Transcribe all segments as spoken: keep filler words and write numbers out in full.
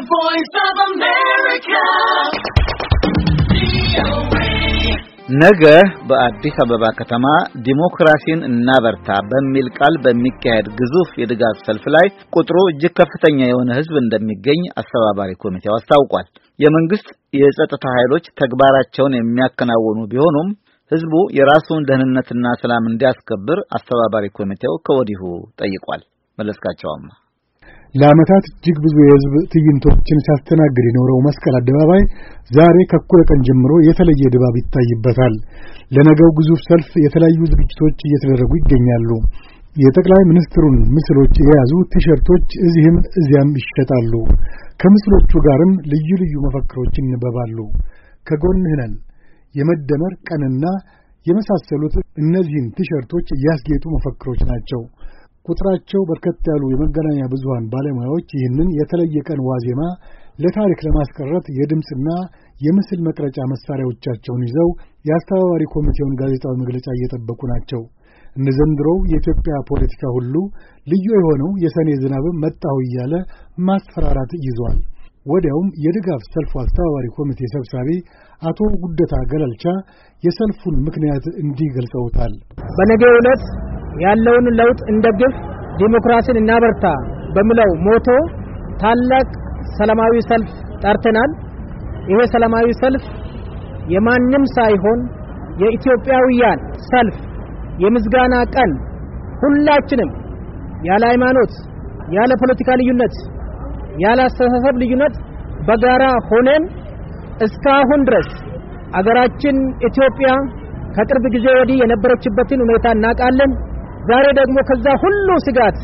voice of America. ነገ በአዲስ አበባ ከተማ ዲሞክራሲን እናበርታ በሚል ቃል በሚካሄድ ግዙፍ የድጋፍ ሰልፍ ላይ ቁጥሩ እጅግ ከፍተኛ የሆነ ሕዝብ እንደሚገኝ አስተባባሪ ኮሚቴው አስታውቋል። የመንግስት የጸጥታ ኃይሎች ተግባራቸውን የሚያከናውኑ ቢሆኑም ሕዝቡ የራሱን ደህንነትና ሰላም እንዲያስከብር አስተባባሪ ኮሚቴው ከወዲሁ ጠይቋል። መለስካቸውማ ለዓመታት እጅግ ብዙ የሕዝብ ትዕይንቶችን ሲያስተናግድ የኖረው መስቀል አደባባይ ዛሬ ከእኩለ ቀን ጀምሮ የተለየ ድባብ ይታይበታል። ለነገው ግዙፍ ሰልፍ የተለያዩ ዝግጅቶች እየተደረጉ ይገኛሉ። የጠቅላይ ሚኒስትሩን ምስሎች የያዙ ቲሸርቶች እዚህም እዚያም ይሸጣሉ። ከምስሎቹ ጋርም ልዩ ልዩ መፈክሮች ይነበባሉ። ከጎንህ ነን፣ የመደመር ቀንና የመሳሰሉት እነዚህን ቲሸርቶች ያስጌጡ መፈክሮች ናቸው። ቁጥራቸው በርከት ያሉ የመገናኛ ብዙሃን ባለሙያዎች ይህንን የተለየ ቀን ዋዜማ ለታሪክ ለማስቀረት የድምጽና የምስል መቅረጫ መሳሪያዎቻቸውን ይዘው የአስተባባሪ ኮሚቴውን ጋዜጣዊ መግለጫ እየጠበቁ ናቸው። እንደ ዘንድሮው የኢትዮጵያ ፖለቲካ ሁሉ ልዩ የሆነው የሰኔ ዝናብ መጣሁ እያለ ማስፈራራት ይዟል። ወዲያውም የድጋፍ ሰልፉ አስተባባሪ ኮሚቴ ሰብሳቢ አቶ ጉደታ ገለልቻ የሰልፉን ምክንያት እንዲህ ገልጸውታል። በነገው ዕለት ያለውን ለውጥ እንደግፍ፣ ዲሞክራሲን እናበርታ በሚለው ሞቶ ታላቅ ሰላማዊ ሰልፍ ጠርተናል። ይሄ ሰላማዊ ሰልፍ የማንም ሳይሆን የኢትዮጵያውያን ሰልፍ፣ የምስጋና ቀን ሁላችንም ያለ ሃይማኖት፣ ያለ ፖለቲካ ልዩነት፣ ያለ አስተሳሰብ ልዩነት በጋራ ሆነን እስካሁን ድረስ አገራችን ኢትዮጵያ ከቅርብ ጊዜ ወዲህ የነበረችበትን ሁኔታ እናውቃለን። ዛሬ ደግሞ ከዛ ሁሉ ስጋት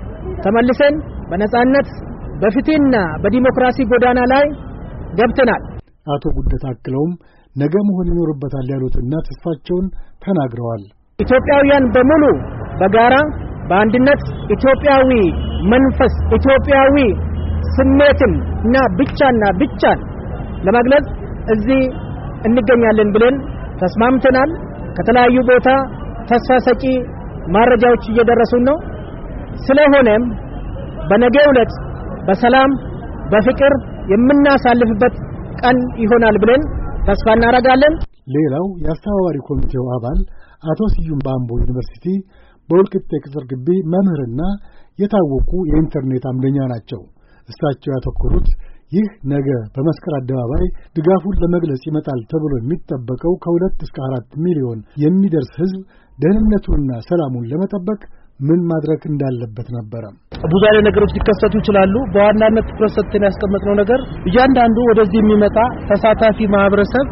ተመልሰን በነጻነት በፍትህና በዲሞክራሲ ጎዳና ላይ ገብተናል። አቶ ጉደታ አክለውም ነገ መሆን ይኖርበታል ያሉትና ተስፋቸውን ተናግረዋል። ኢትዮጵያውያን በሙሉ በጋራ በአንድነት ኢትዮጵያዊ መንፈስ፣ ኢትዮጵያዊ ስሜትን እና ብቻና ብቻን ለማግለጽ እዚህ እንገኛለን ብለን ተስማምተናል። ከተለያዩ ቦታ ተስፋ ሰጪ ማረጃዎች እየደረሱን ነው። ስለሆነም በነገው ዕለት በሰላም በፍቅር የምናሳልፍበት ቀን ይሆናል ብለን ተስፋ እናደርጋለን። ሌላው የአስተባባሪ ኮሚቴው አባል አቶ ስዩም ባምቦ ዩኒቨርሲቲ በወልቂጤ ቅጽር ግቢ መምህርና የታወቁ የኢንተርኔት አምደኛ ናቸው። እሳቸው ያተኮሩት ይህ ነገ በመስቀል አደባባይ ድጋፉን ለመግለጽ ይመጣል ተብሎ የሚጠበቀው ከሁለት እስከ አራት ሚሊዮን የሚደርስ ሕዝብ ደህንነቱንና ሰላሙን ለመጠበቅ ምን ማድረግ እንዳለበት ነበር። ብዙ አይነት ነገሮች ሊከሰቱ ይችላሉ። በዋናነት ትኩረት ሰጥተን ያስቀመጥነው ነገር እያንዳንዱ ወደዚህ የሚመጣ ተሳታፊ ማህበረሰብ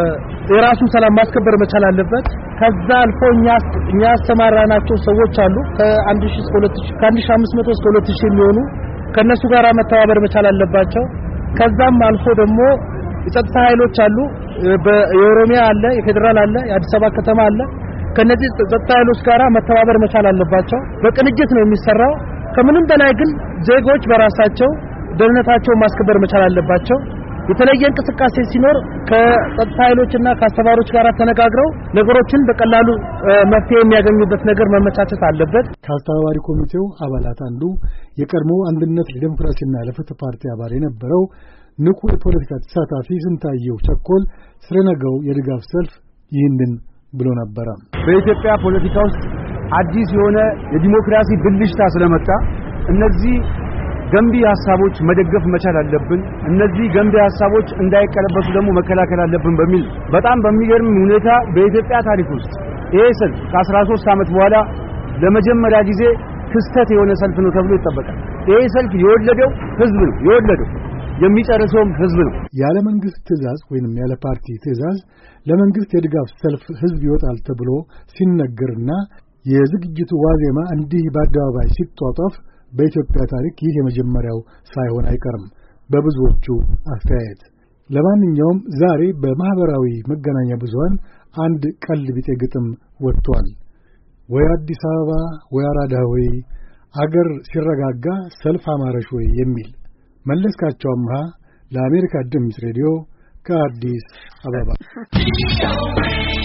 የራሱን ሰላም ማስከበር መቻል አለበት። ከዛ አልፎ እኛ እኛ ያስተማራናቸው ሰዎች አሉ ከአንድ ሺህ እስከ ሁለት ሺህ ከአንድ ሺህ አምስት መቶ እስከ ሁለት ሺህ የሚሆኑ ከነሱ ጋር መተባበር መቻል አለባቸው። ከዛም አልፎ ደግሞ የጸጥታ ኃይሎች አሉ። በኦሮሚያ አለ፣ የፌደራል አለ፣ የአዲስ አበባ ከተማ አለ። ከነዚህ ጸጥታ ኃይሎች ጋር መተባበር መቻል አለባቸው። በቅንጅት ነው የሚሰራው። ከምንም በላይ ግን ዜጎች በራሳቸው ደህንነታቸውን ማስከበር መቻል አለባቸው። የተለየ እንቅስቃሴ ሲኖር ከጸጥታ ኃይሎችና ከአስተባባሪዎች ጋር ተነጋግረው ነገሮችን በቀላሉ መፍትሄ የሚያገኙበት ነገር መመቻቸት አለበት። ከአስተባባሪ ኮሚቴው አባላት አንዱ የቀድሞ አንድነት ለዲሞክራሲና ለፍትህ ፓርቲ አባል የነበረው ንቁ የፖለቲካ ተሳታፊ ስንታየው ቸኮል ስለነገው የድጋፍ ሰልፍ ይህንን ብሎ ነበር። በኢትዮጵያ ፖለቲካ ውስጥ አዲስ የሆነ የዲሞክራሲ ብልሽታ ስለመጣ እነዚህ ገንቢ ሐሳቦች መደገፍ መቻል አለብን። እነዚህ ገንቢ ሐሳቦች እንዳይቀለበሱ ደግሞ መከላከል አለብን በሚል በጣም በሚገርም ሁኔታ በኢትዮጵያ ታሪክ ውስጥ ይሄ ሰልፍ ከአስራ ሦስት ዓመት በኋላ ለመጀመሪያ ጊዜ ክስተት የሆነ ሰልፍ ነው ተብሎ ይጠበቃል። ይሄ ሰልፍ የወለደው ህዝብ ነው፣ የወለደው የሚጨርሰውም ህዝብ ነው። ያለ መንግስት ትዕዛዝ ወይንም ያለ ፓርቲ ትዕዛዝ ለመንግስት የድጋፍ ሰልፍ ህዝብ ይወጣል ተብሎ ሲነገርና የዝግጅቱ ዋዜማ እንዲህ በአደባባይ ሲጧጧፍ በኢትዮጵያ ታሪክ ይህ የመጀመሪያው ሳይሆን አይቀርም በብዙዎቹ አስተያየት። ለማንኛውም ዛሬ በማህበራዊ መገናኛ ብዙሃን አንድ ቀልድ ቢጤ ግጥም ወጥቷል። ወይ አዲስ አበባ ወይ አራዳ ወይ አገር ሲረጋጋ ሰልፍ አማረሽ ወይ የሚል። መለስካቸው አምሃ ለአሜሪካ ድምፅ ሬዲዮ ከአዲስ አበባ